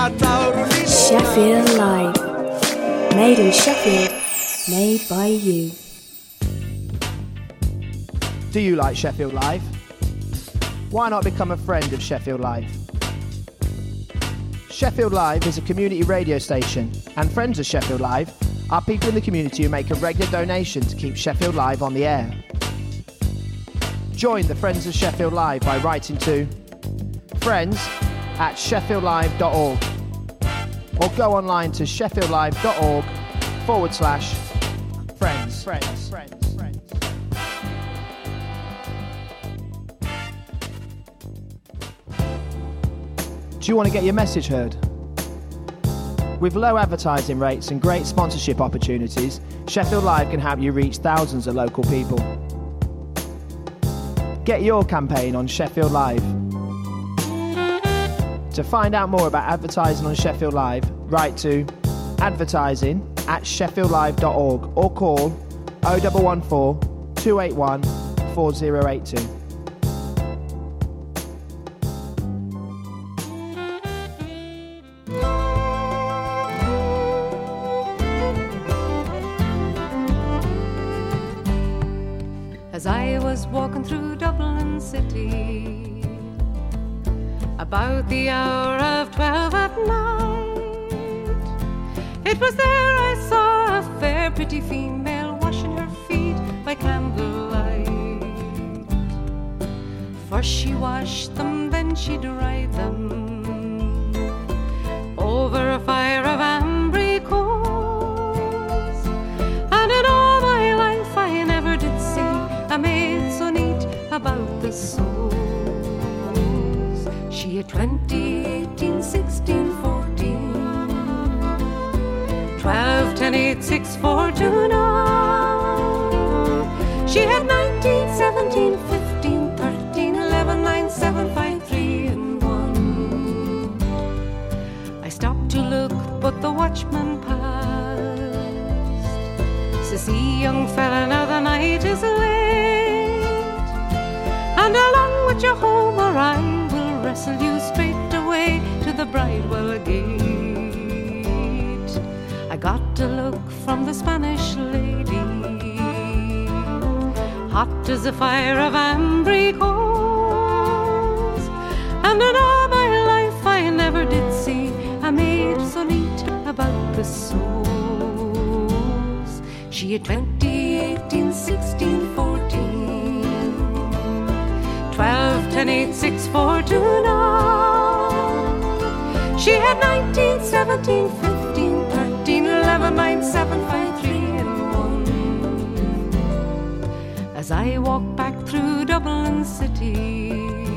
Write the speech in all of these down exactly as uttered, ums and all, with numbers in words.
Sheffield Live. Made in Sheffield. Made by you. Do you like Sheffield Live? Why not become a friend of Sheffield Live? Sheffield Live is a community radio station, and friends of Sheffield Live are people in the community who make a regular donation to keep Sheffield Live on the air. Join the Friends of Sheffield Live by writing to friends at sheffield live dot org or go online to sheffieldlive.org forward slash friends. Friends. Friends. Friends. Do you want to get your message heard? With low advertising rates and great sponsorship opportunities, Sheffield Live can help you reach thousands of local people. Get your campaign on Sheffield Live. To find out more about advertising on Sheffield Live, write to advertising at sheffield live dot org or call oh one one four, two eight one, four oh eight two. As I was walking through Dublin City, about the hour of twelve at night, it was there I saw a fair pretty female washing her feet by candlelight. First she washed them, then she dried them over a fire of ambry coals, and in all my life I never did see a maid so neat about the soles. She had twenty, eighteen, sixteen, fourteen, twelve, ten, eight, six, four, two, nine. She had nineteen, seventeen, fifteen, thirteen, eleven, nine, seven, five, three, and one. I stopped to look, but the watchman passed. Says, see, young fella, now the night is late, and along with you home or I will wrestle you straight away to the Bridewell gate. I got a look from the Spanish lady, hot as a fire of ambry coals, and in all my life I never did see a maid so neat about the soles. She had twenty, eighteen, sixteen, fourteen, twelve, ten, eight, six, four, two, nine. She had nineteen, seventeen, fifteen, thirteen, eleven, nine, seven, five, three, and one. As I walked back through Dublin City,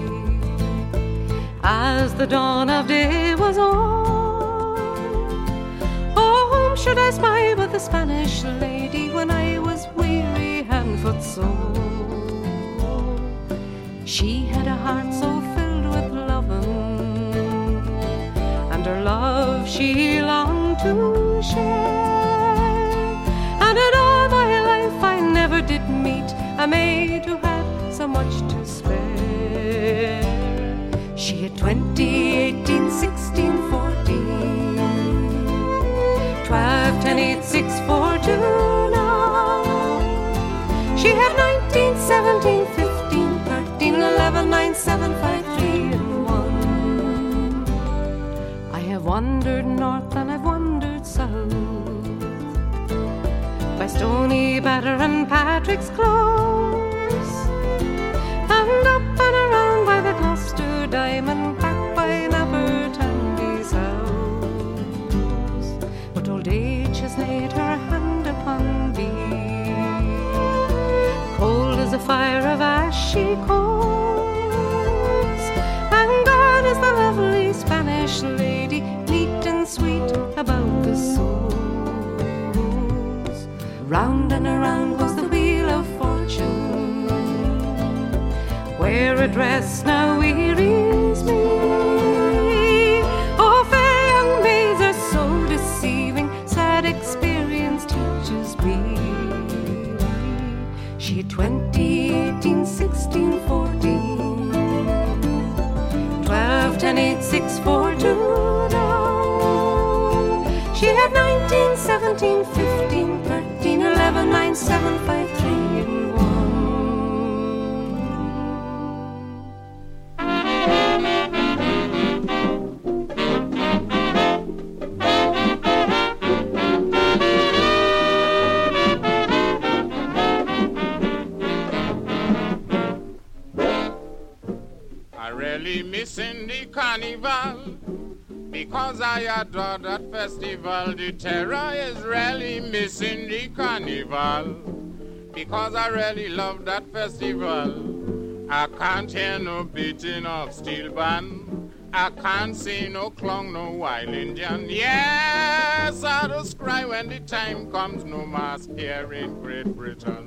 as the dawn of day was on, oh, whom should I spy but the Spanish lady when I was weary, hand, foot, soul. She had a heart so filled with loving, and her love she longed to share. And in all my life I never did meet a maid who had so much to spare. She had twenty, eighteen, sixteen, fourteen, twelve, ten, eight, six, four, two, nine. She had nineteen, seventeen, fifteen, eleven, nine, seven, five, three, and one. I have wandered north and I've wandered south, by Stony Batter and Patrick's Close, and up and around by the Gloucester Diamond, back by Napper Tandy's house. But old age has laid her hand upon thee, cold as a fire of ashy coals, and gone is the lovely Spanish lady, neat and sweet about the soles. Round and around goes the wheel of fortune, where a dress now wearies me. Oh, fair young maids are so deceiving, sad experience teaches me. She had twenty, eighteen, sixteen, fourteen, twelve, ten, eight, six, four, two, nine. She had nineteen, seventeen, fifteen, thirteen, eleven, nine, seven, five, three in one. I really missing the carnival because I adore that festival. The terror is really missing the carnival because I really love that festival. I can't hear no beating of steel band. I can't see no clown, no wild Indian. Yes, I just cry when the time comes. No mask here in Great Britain.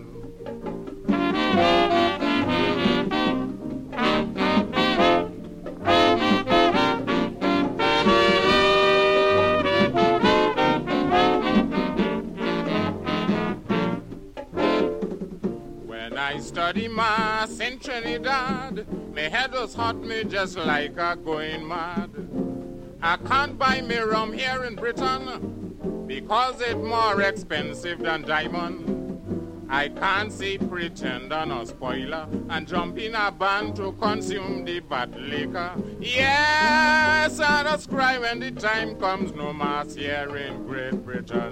I study mass in Trinidad. My head was hot, me just like a going mad. I can't buy me rum here in Britain because it's more expensive than diamond. I can't see pretender nor spoiler and jump in a band to consume the bad liquor. Yes, I just cry when the time comes. No mass here in Great Britain.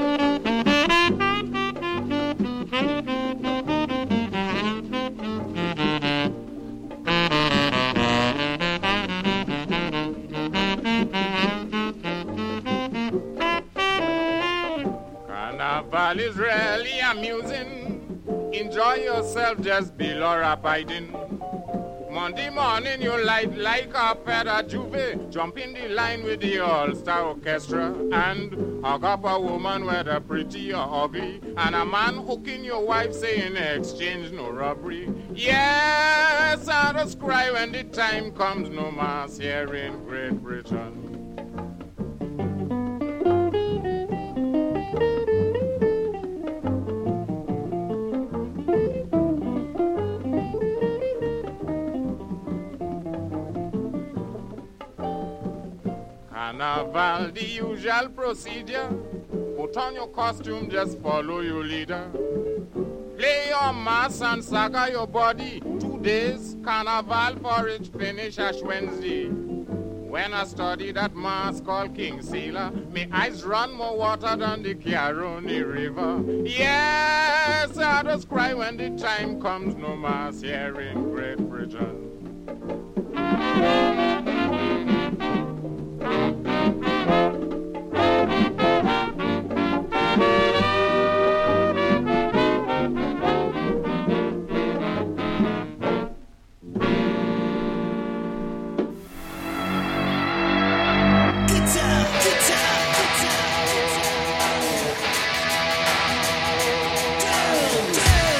Carnival is really amusing. Enjoy yourself, just be Laura Biden. Monday morning you light like a feather juve. Jump in the line with the all-star orchestra and hug up a woman whether pretty or ugly, and a man hooking your wife saying exchange no robbery. Yes, I just cry when the time comes. No mass here in Great Britain. Carnival, the usual procedure. Put on your costume, just follow your leader. Play your mass and saga your body. Two days, carnival for it finish Ash Wednesday. When I study that mass called King Sailor, my eyes run more water than the Caroni River. Yes, I just cry when the time comes. No mass here in Great Britain.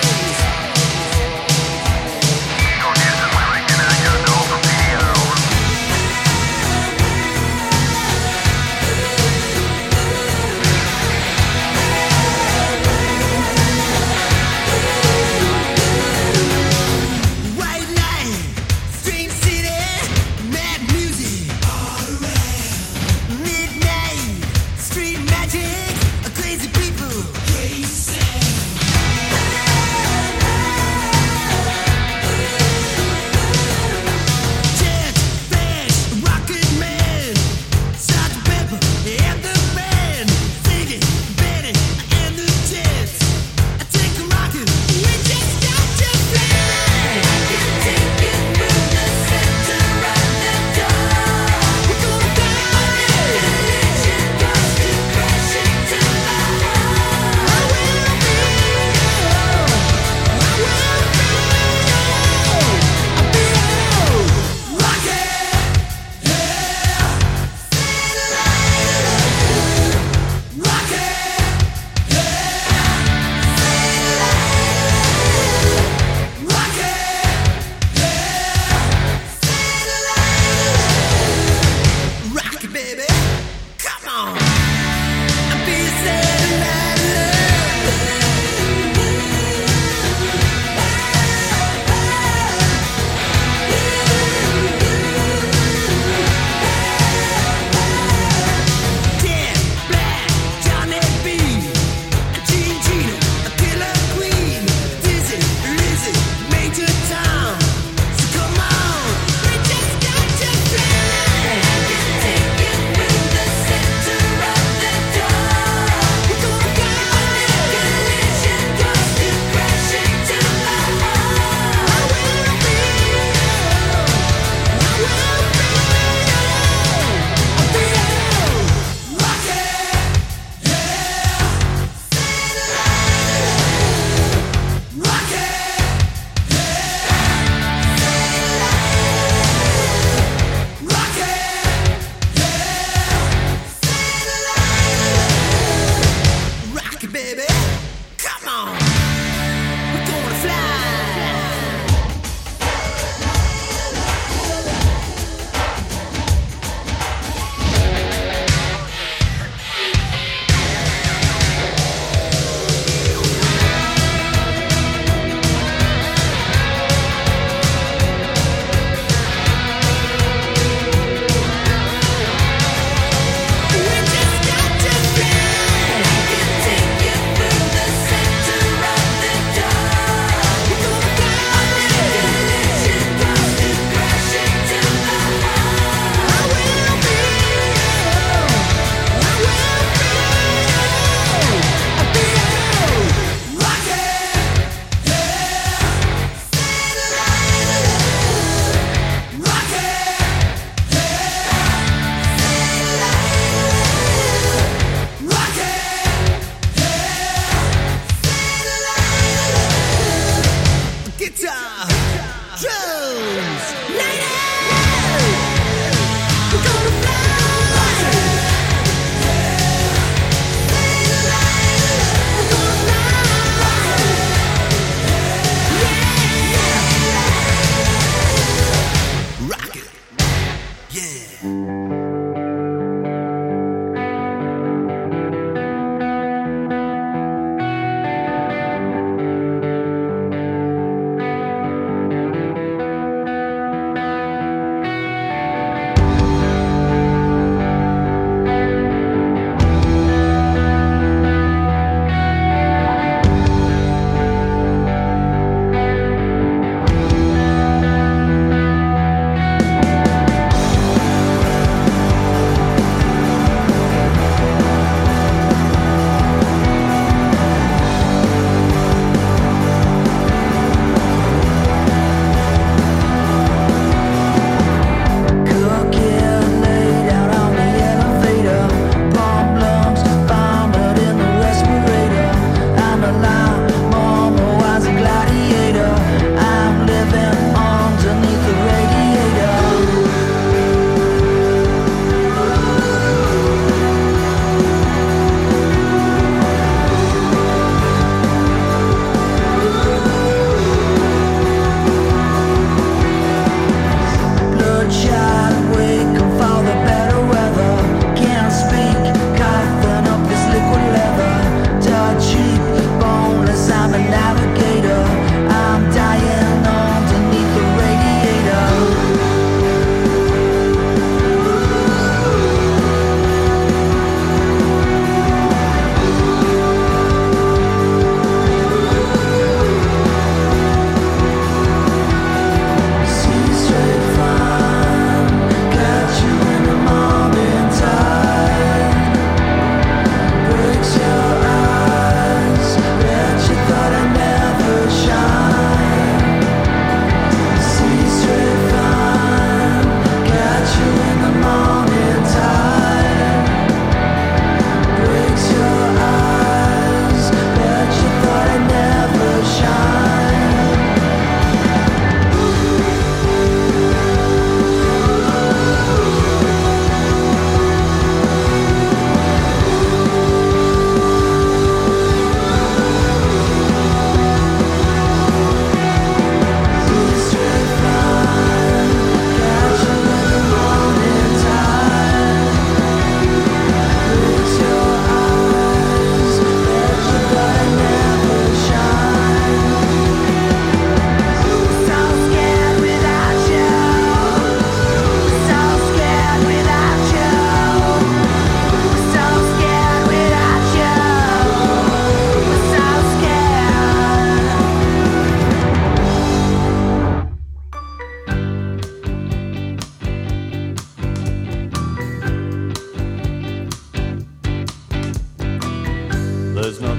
Con eso, muy bien, yo no,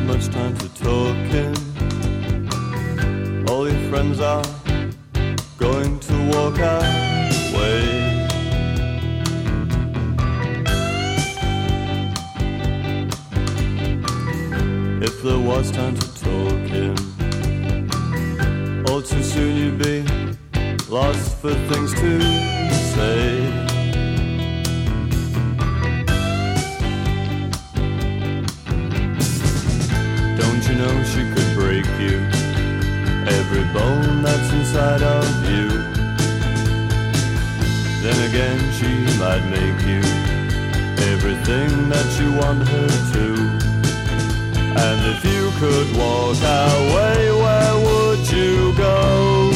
much time for talking. All your friends are going to walk away. If there was time for talking, all too soon you'd be lost for things to say. Don't you know she could break you, every bone that's inside of you? Then again she might make you everything that you want her to. And if you could walk away, where would you go?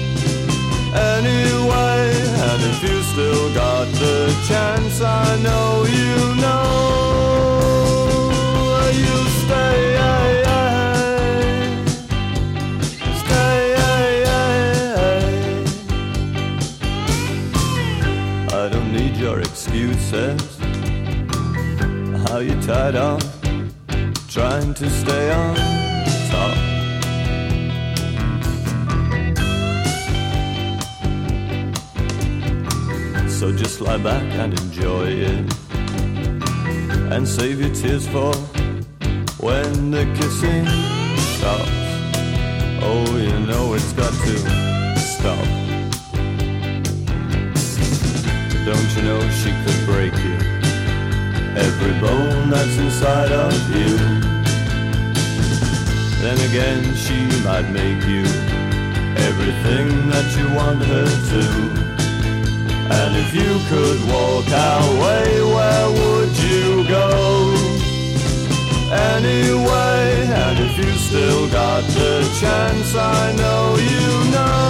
Anyway, and if you still got the chance, I know you know you stay. I don't need your excuses. How you tied on, trying to stay on top. So just lie back and enjoy it, and save your tears for when the kissing stops. Oh, you know it's got to stop. Don't you know she could break you, every bone that's inside of you? Then again she might make you everything that you want her to. And if you could walk away, where would you go? Anyway, and if you still got the chance, I know you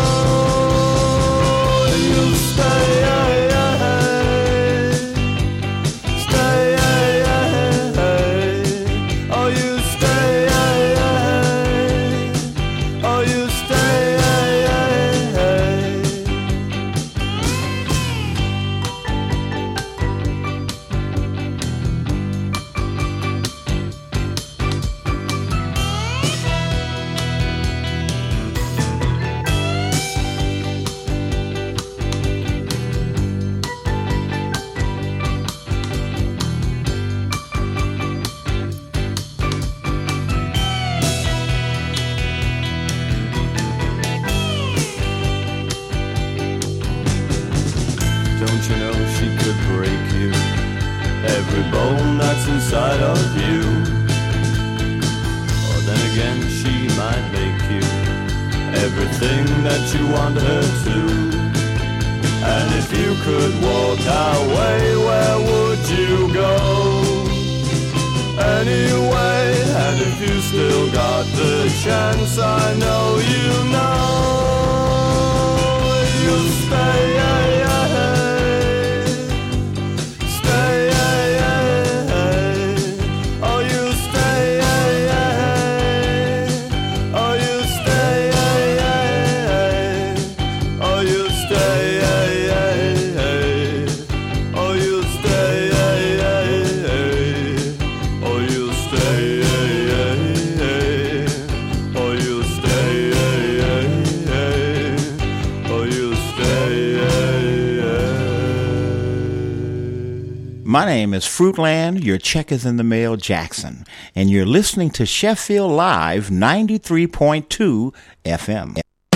know you'll stay. Inside of you. Or then again she might make you everything that you want her to. And if you could walk away, where would you go? Anyway, and if you still got the chance, I know you know you'll stay. My name is Fruitland, your check is in the mail, Jackson, and you're listening to Sheffield Live ninety-three point two F M.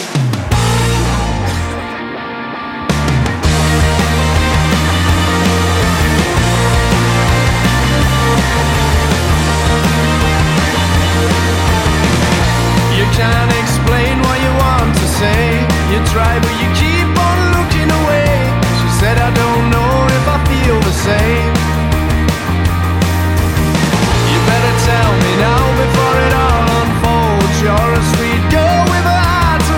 You can't explain what you want to say. You try but you keep on looking away. She said I don't know if I feel the same. You better tell me now before it all unfolds. You're a sweet girl with a heart to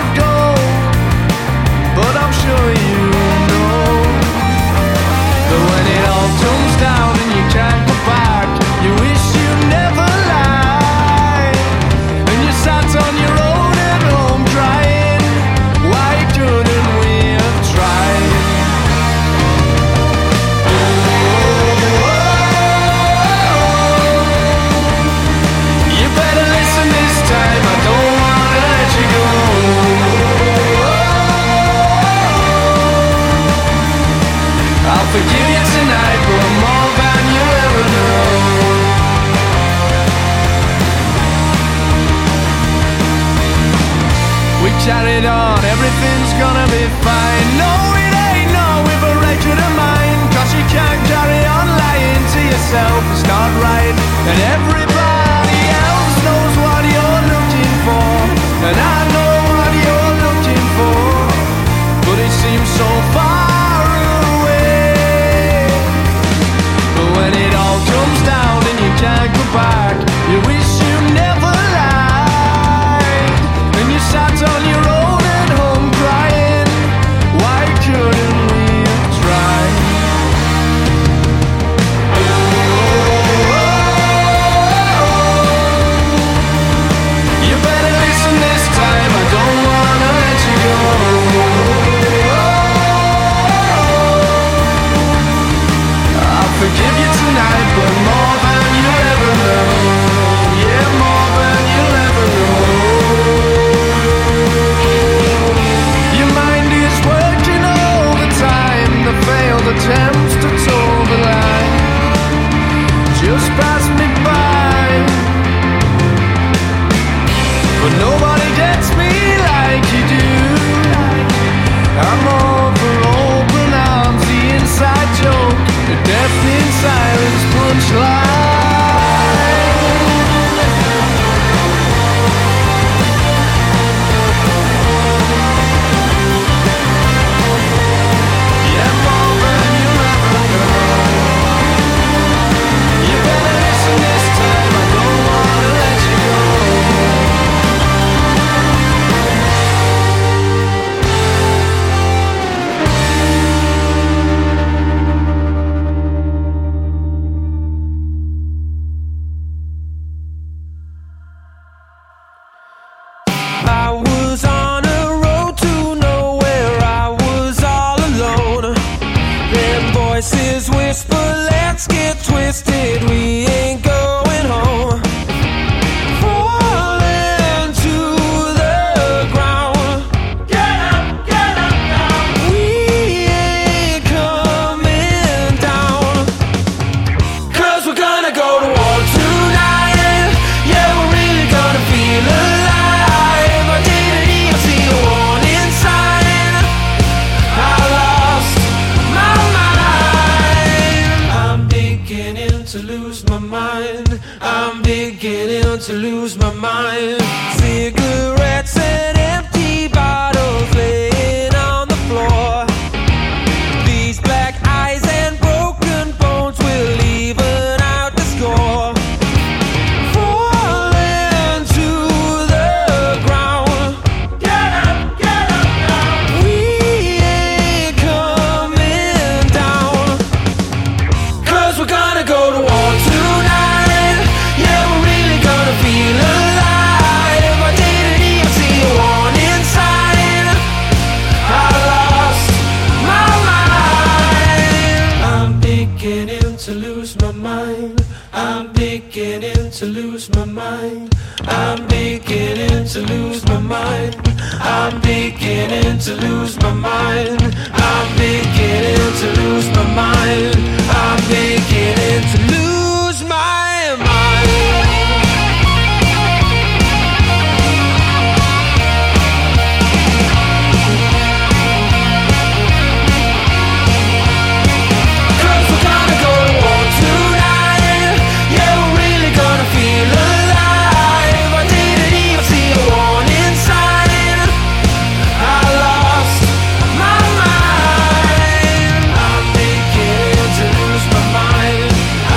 yourself is not right, and everybody else knows what you're looking for, and I know what you're looking for, but it seems so far away. But when it all comes down and you can't go back, you wish you never lied, and you sat on your own at home crying, why couldn't we have tried? You better listen this time, I don't wanna let you go. I'll forgive you tonight, but more than you'll ever know. Yeah, more than you'll ever know. Your mind is working all the time, the failed attempts to toe the line just pass me by, but nobody gets me like you do. I'm over open arms, the inside joke, the death in silence punchline. Yeah, more than you'll ever know. You better listen this time, I don't wanna let you go. I was on a road to nowhere, I was all alone. Them voices whisper, let's get twisted, we ain't going home. Falling to the ground. Get up, get up now. We ain't coming down. Cause we're gonna go to war tonight. Yeah, we're really gonna feel alive. I didn't even see a warning sign. I lost my mind. I'm beginning to lose my mind. I'm beginning to lose my mind. Cigarettes and empty bottles laying on the floor. These black eyes and broken bones will even out the score. Falling to the ground. Get up, get up now. We ain't coming down. Cause we're gonna go to war tonight. Yeah, we're really gonna feel alive. I didn't even see a warning sign. I lost my mind. I'm beginning to lose my mind. I'm beginning to lose my mind. I'm beginning to lose my mind. I'm beginning to lose my mind. I'm beginning to lose my mind. I'm beginning to lose my mind. Cause we're gonna go to war tonight. Yeah, we're really gonna feel alive. I didn't even see a warning sign. I lost my mind. I'm beginning to lose my mind.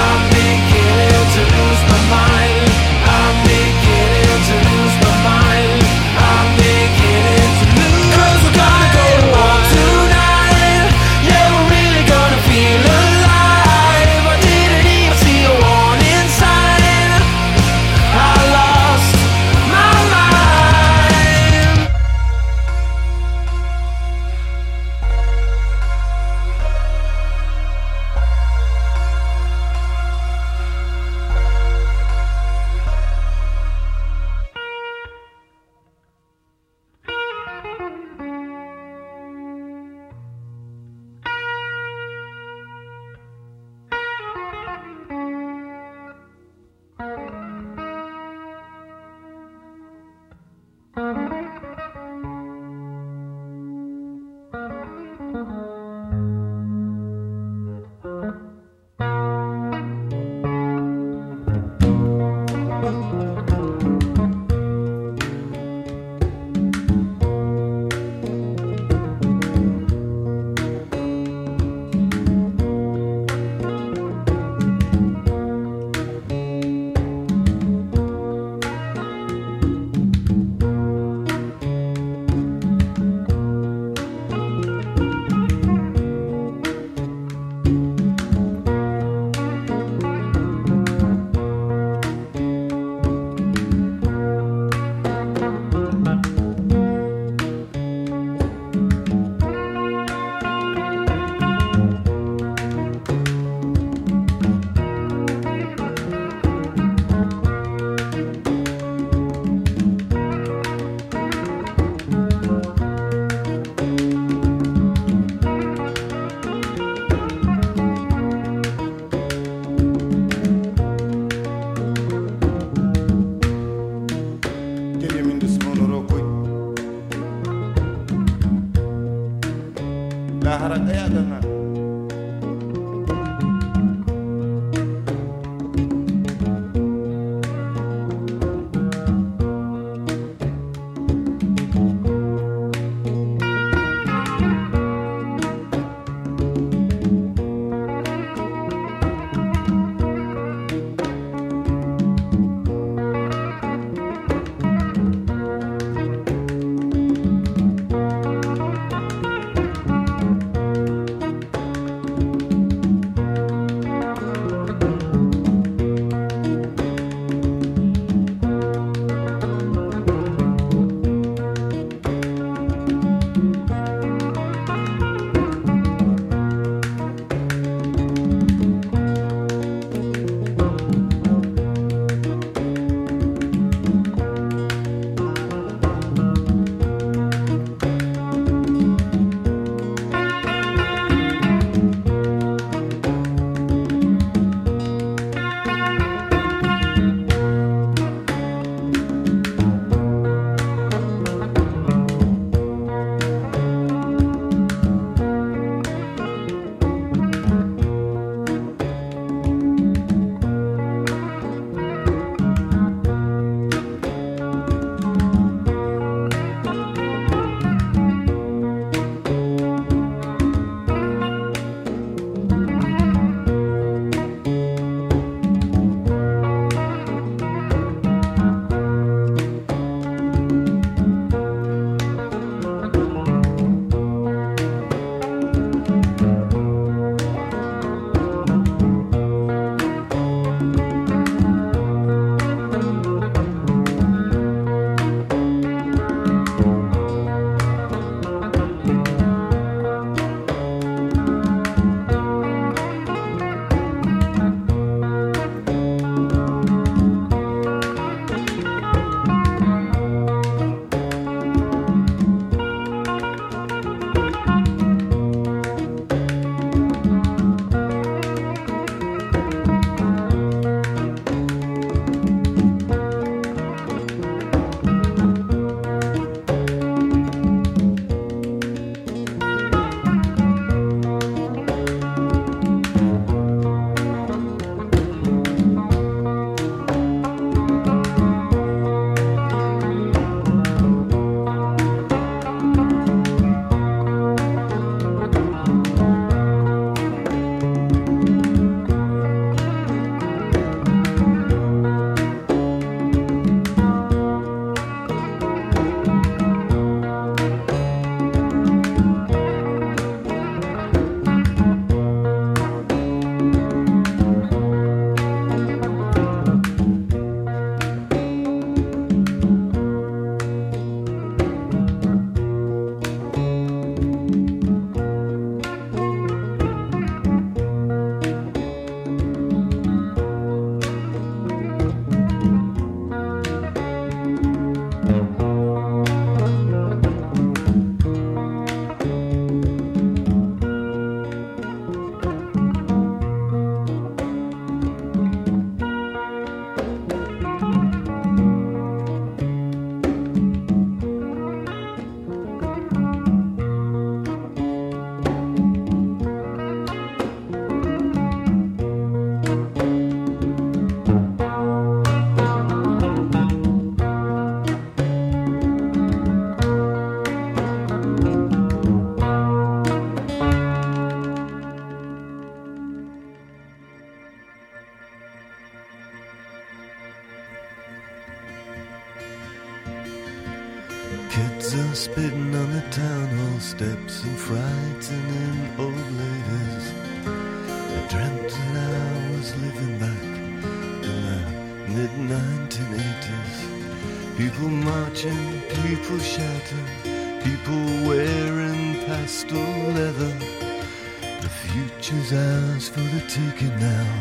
Kids are spitting on the town hall steps and frightening old ladies. I dreamt that I was living back in the mid nineteen eighties. People marching, people shouting, people wearing pastel leather. The future's ours for the taking now,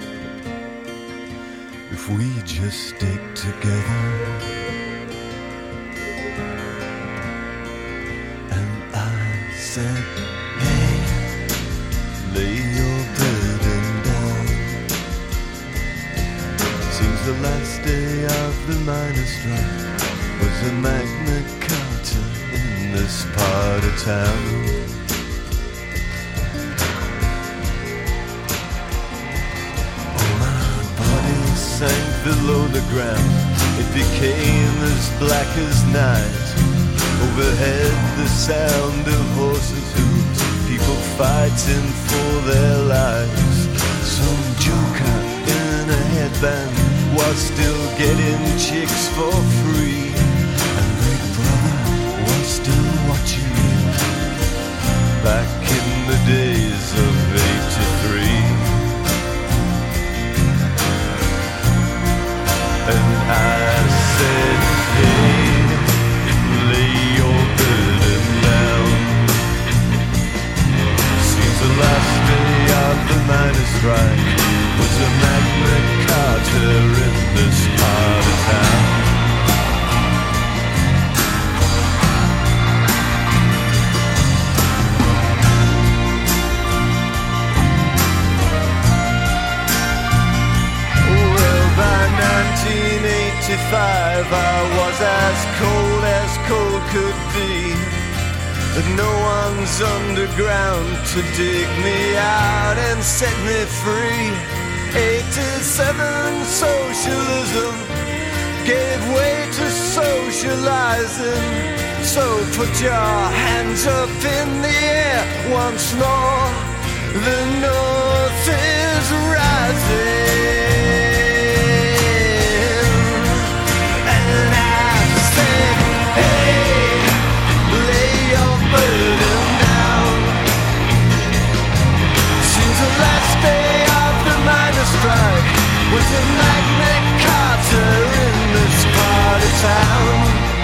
if we just stick together. Said, hey, lay your burden down. Seems the last day of the miners' strike was a Magna Carta in this part of town. Oh, my body sank below the ground. It became as black as night. Overhead, the sound of horses' hooves, people fighting for their lives. Some joker in a headband was still getting chicks for free, and Big Brother was still watching you back in the days of eighty-three. And I said, hey, the last day of the miners' strike was a Magna Carta in this part of town. Well, by nineteen eighty-five I was as cold as cold could be. But no one's underground to dig me out and set me free. eighty-seven socialism gave way to socializing. So put your hands up in the air once more. The North is rising. And I said, hey, burden down. Seems the last day of the miners' strike was a Magna Carta in this part of town.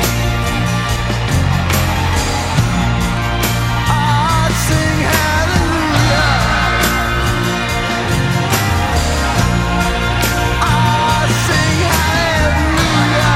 I sing hallelujah. I sing hallelujah.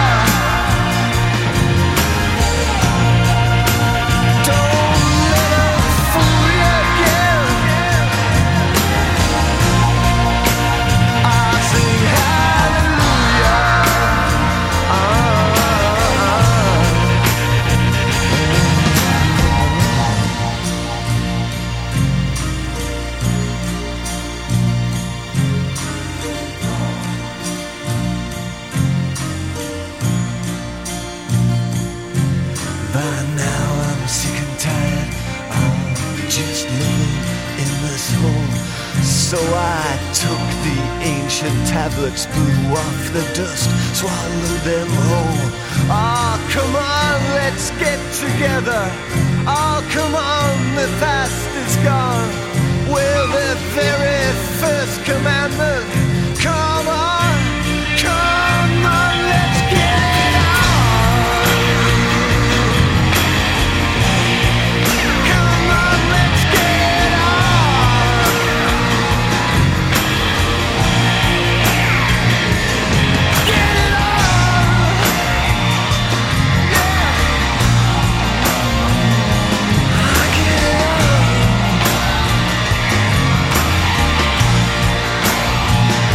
So I took the ancient tablets, blew off the dust, swallowed them whole. Oh, come on, let's get together. Oh, come on, the past is gone. Well, the very first commandment. Come on, come on, let's get it on. Come on, let's get it on. Get it on. Yeah. Get it on.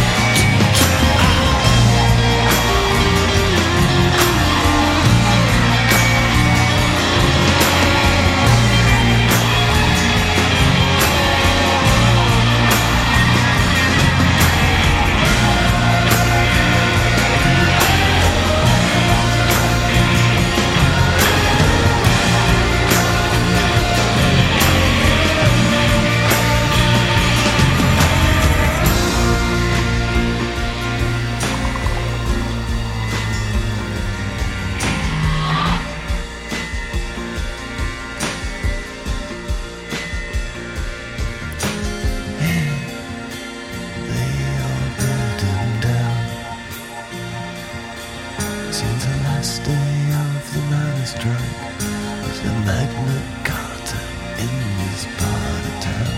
strike is the Magna Carta in this part of town.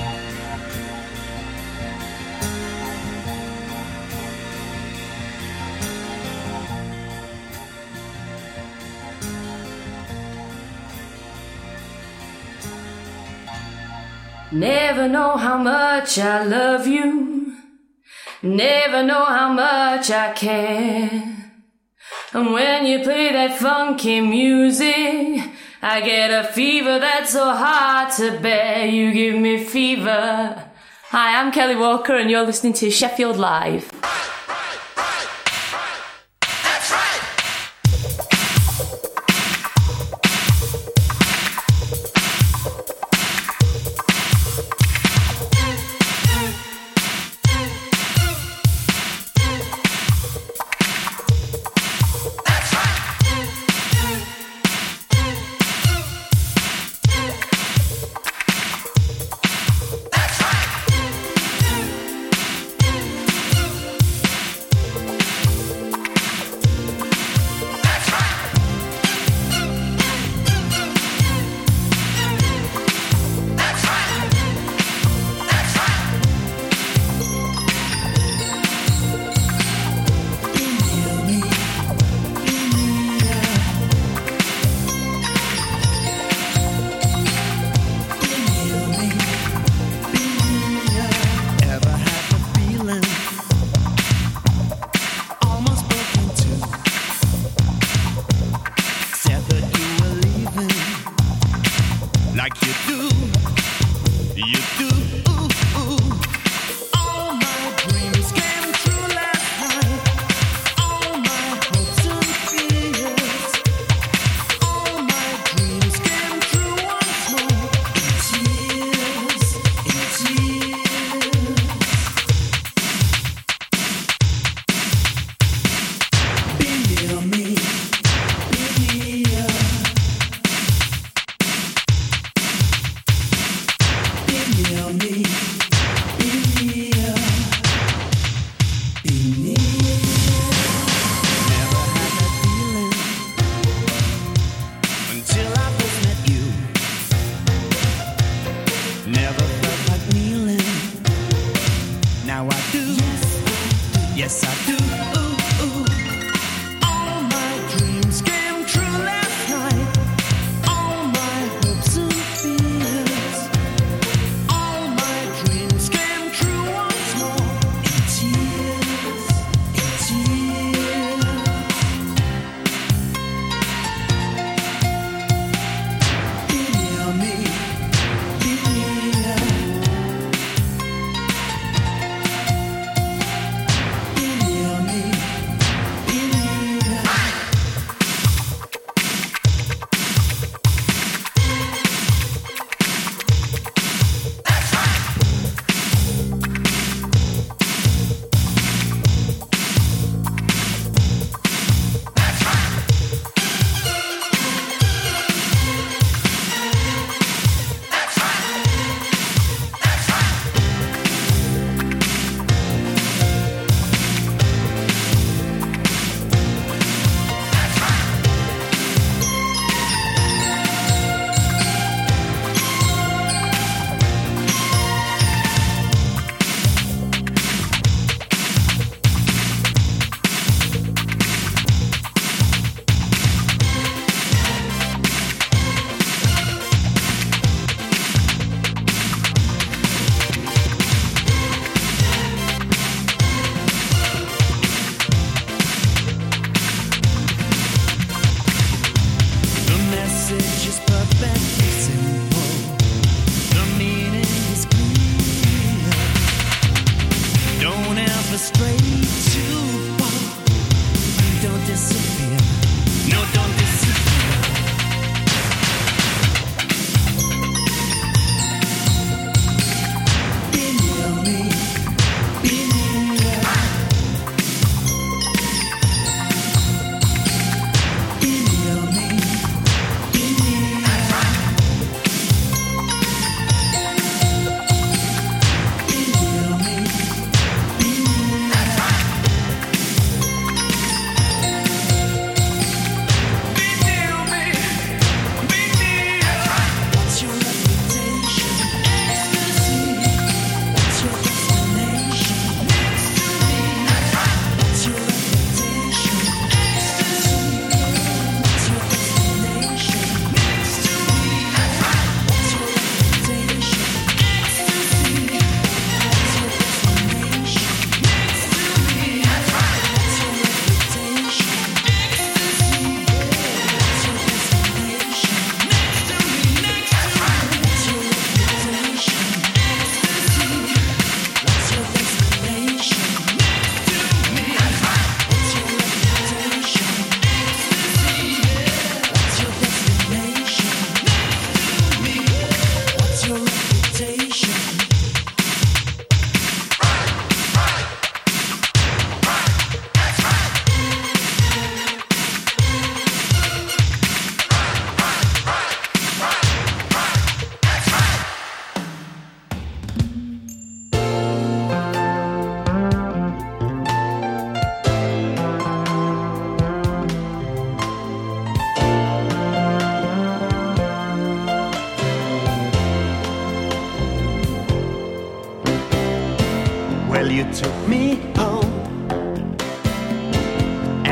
Never know how much I love you. Never know how much I care. And when you play that funky music, I get a fever that's so hard to bear. You give me fever. Hi, I'm Kelly Walker and you're listening to Sheffield Live. Be near me.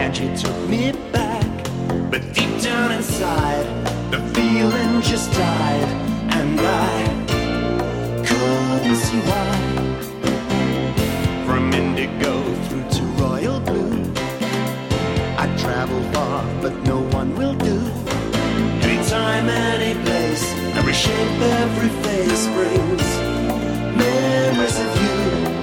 and she took me back. But deep down inside, the feeling just died, and I couldn't see why. From indigo through to royal blue, I travel far, but no one will do. Anytime, any place, every shape, every face brings memories of you.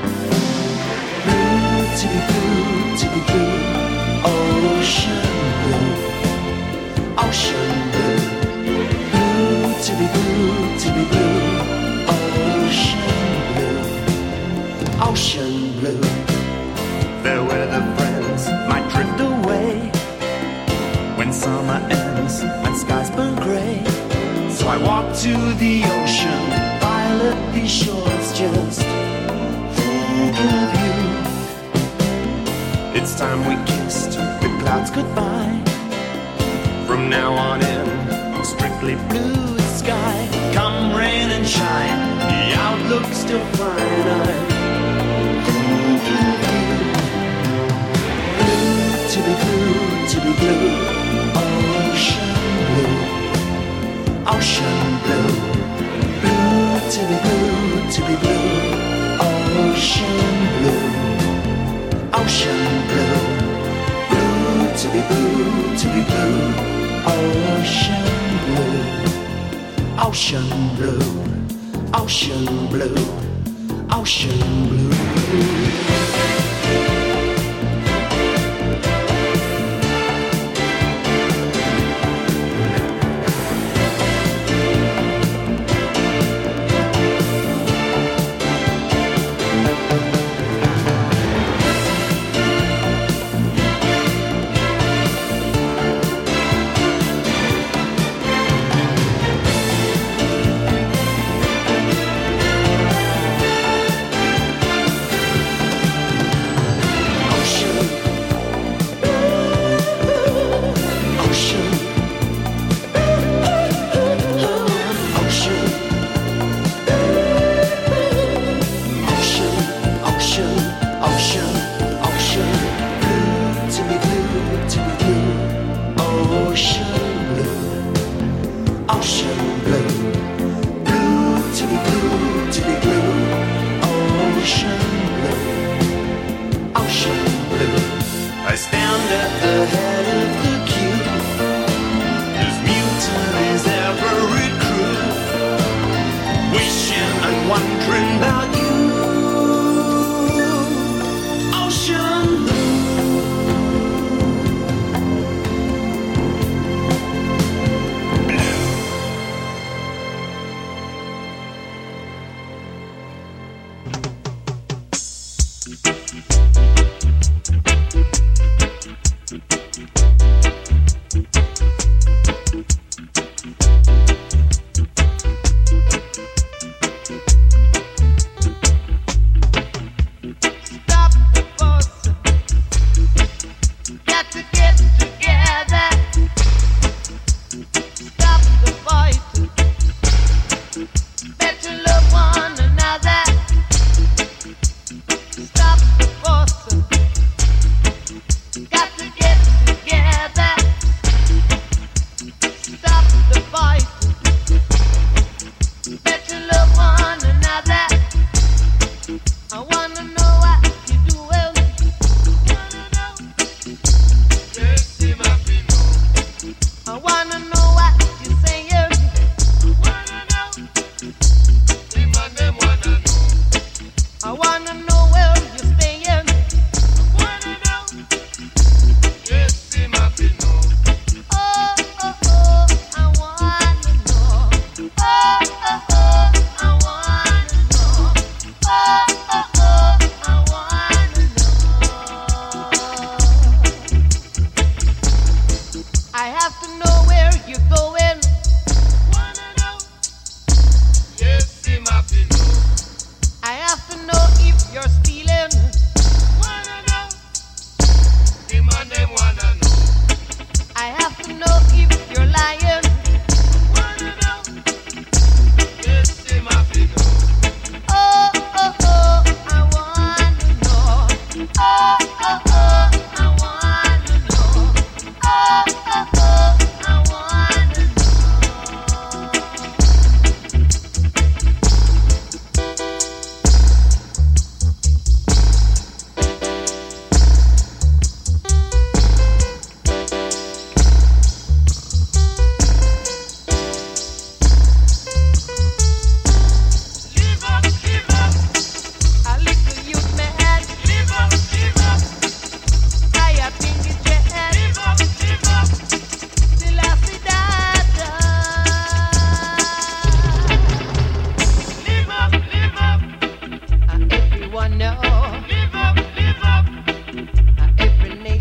Blue to be blue, to be blue, ocean blue, ocean blue. Blue to be blue, to be blue, ocean blue, ocean blue. Fair weather friends might drift away when summer ends and skies burn grey. So I walk to the ocean, violet these shores, just thinking of you. It's time we kissed the clouds goodbye. From now on in, strictly blue sky. Come rain and shine, the outlook's still fine. I'm thinking of you. Blue to be blue, to be blue, ocean blue, ocean blue. Blue to be blue, to be blue, ocean blue, ocean blue. Blue to be blue, to be blue, ocean blue, ocean blue, ocean blue, ocean blue.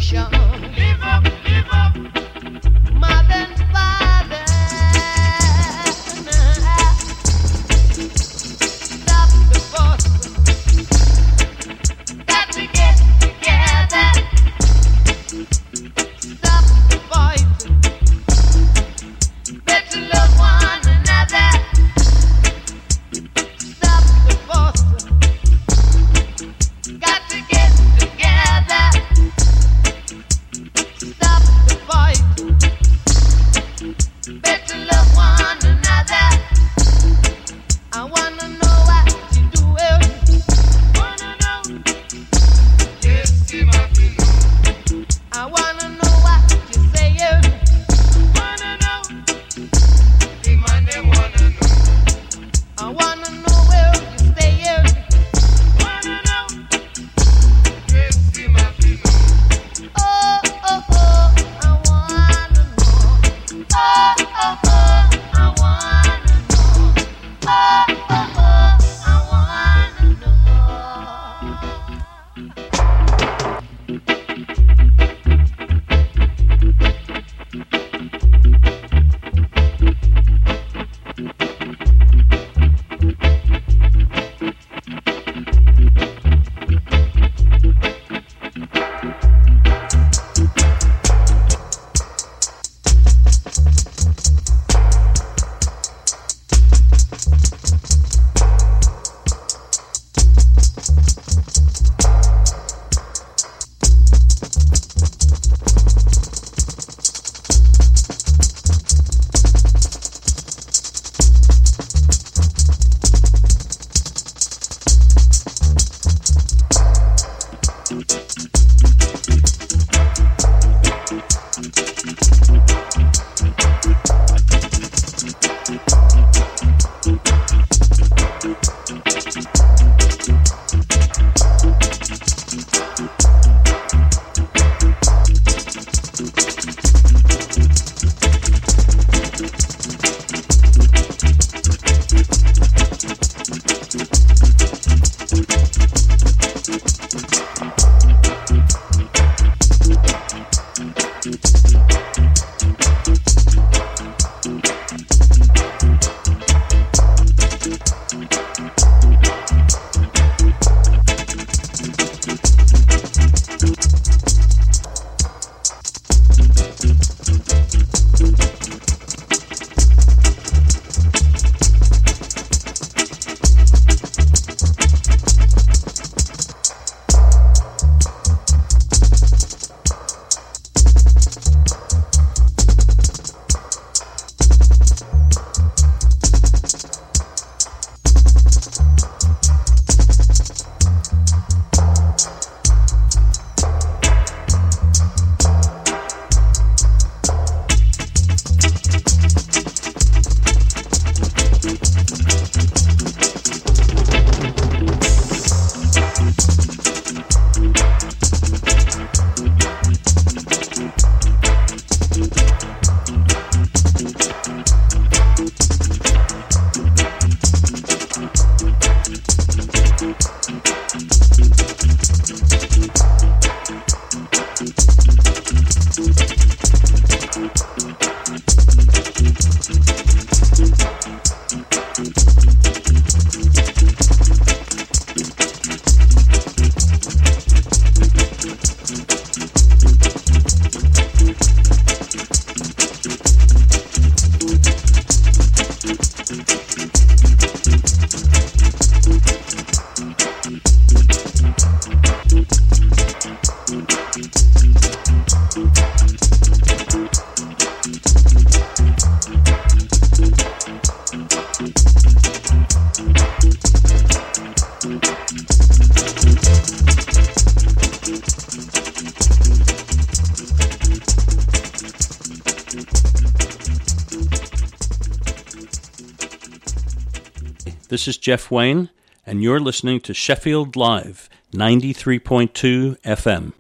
This is Jeff Wayne, and you're listening to Sheffield Live, ninety-three point two F M.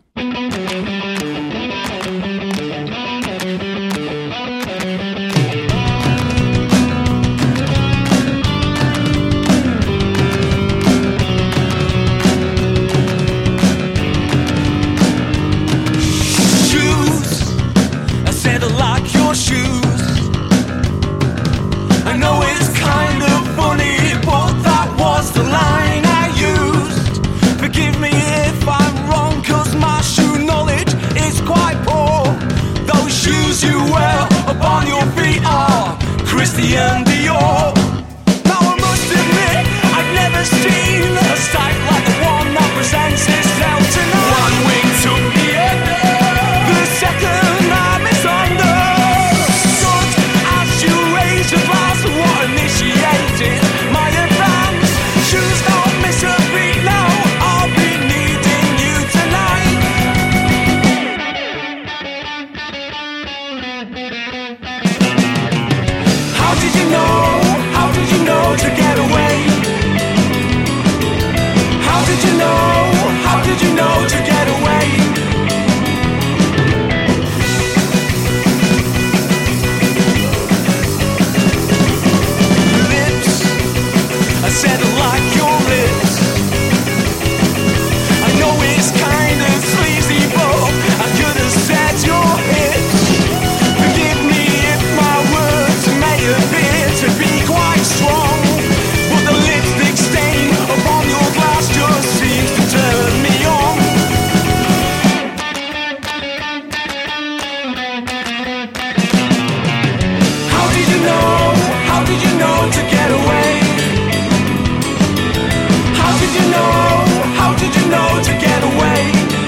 the end of your. Now I must admit, I've never seen a sight like the one that presents itself tonight. One wing took the other, the second I misunderstood. As you raised your glass, what initiated my advance? Shoes don't miss a beat now, I'll be needing you tonight. How did you know, how did you know to get away? How did you know, how did you know to get away? Lips, I said I like your lips. I know it's kind of sleazy, but I could have said your hips. Forgive me if my words may appear to be quite strong, but the lipstick stain upon your glass just seems to turn me on. How did you know, how did you know to get away? How did you know, how did you know to get away?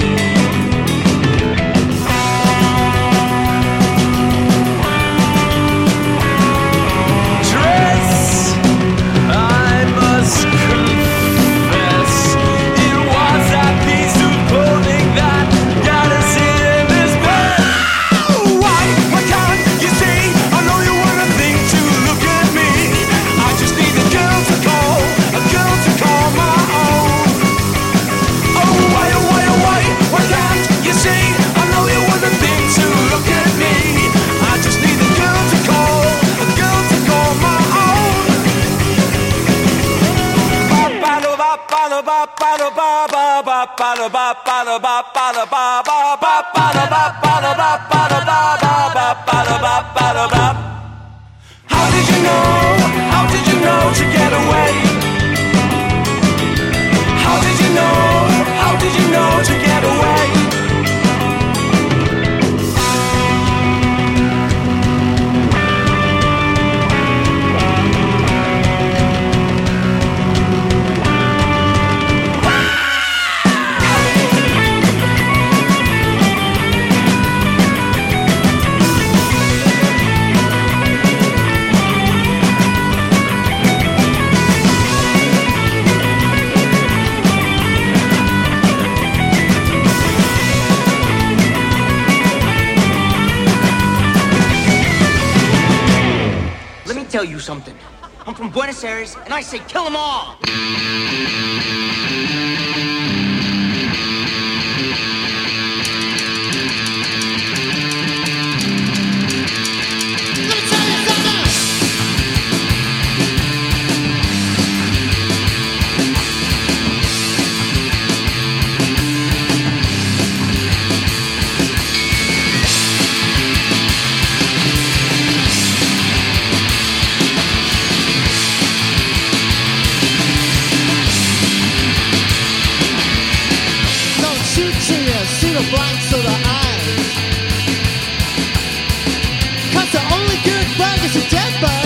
Dress, I must confess, it was that piece of clothing that got us in this bed. Why, why can't you see? I know you wanna think to look at me. I just need a girl to call, a girl to call my own. Oh why, oh why, oh why, why can't you see? I know you wanna think to look at me. I just need a girl to call, a girl to call my own. How did you know? How did you know to get away? How did you know? How did you know to get away? Let me tell you something. I'm from Buenos Aires, and I say kill them all. Don't shoot till you see the blanks of the eyes. 'Cause the only good bug is a dead bug.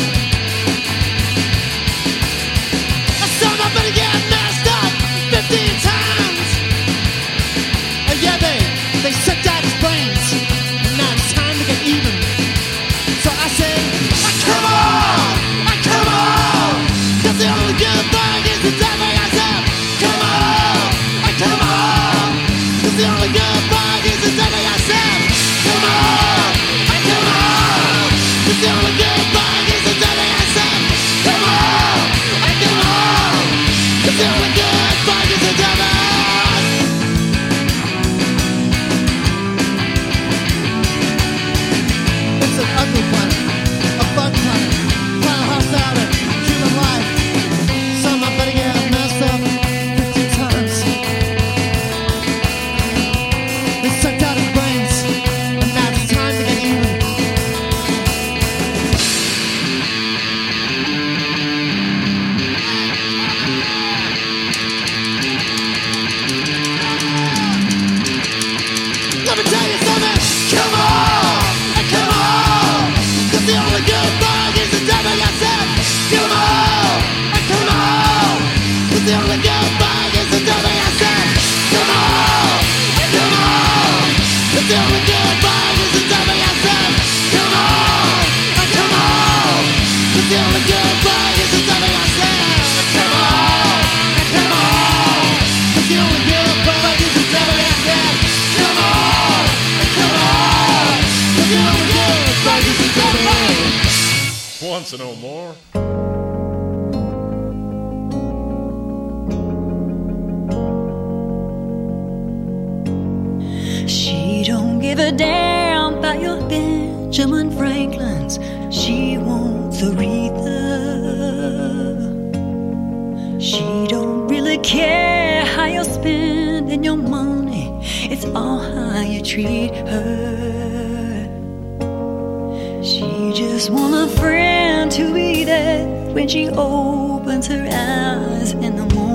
I saw nobody get messed up fifteen times. And yeah, they, they sucked out his brains. And now it's time to get even. So I say, I come on, I come on. 'Cause the only good bug is the dead bug. I said, come on, I come on. 'Cause the only good bug is the dead bug. the only good part is the time I said, come on, come on. Cause the only good part is the time I said, come on, come on. Cause the only good part is the time I said, come on, come on. Cause the only good part is the time I said. Wants to know more? She don't give a damn about your Benjamin Franklin's. She wants Aretha. She don't really care how you're spending your money. It's all how you treat her. She just wants a friend to be there when she opens her eyes in the morning.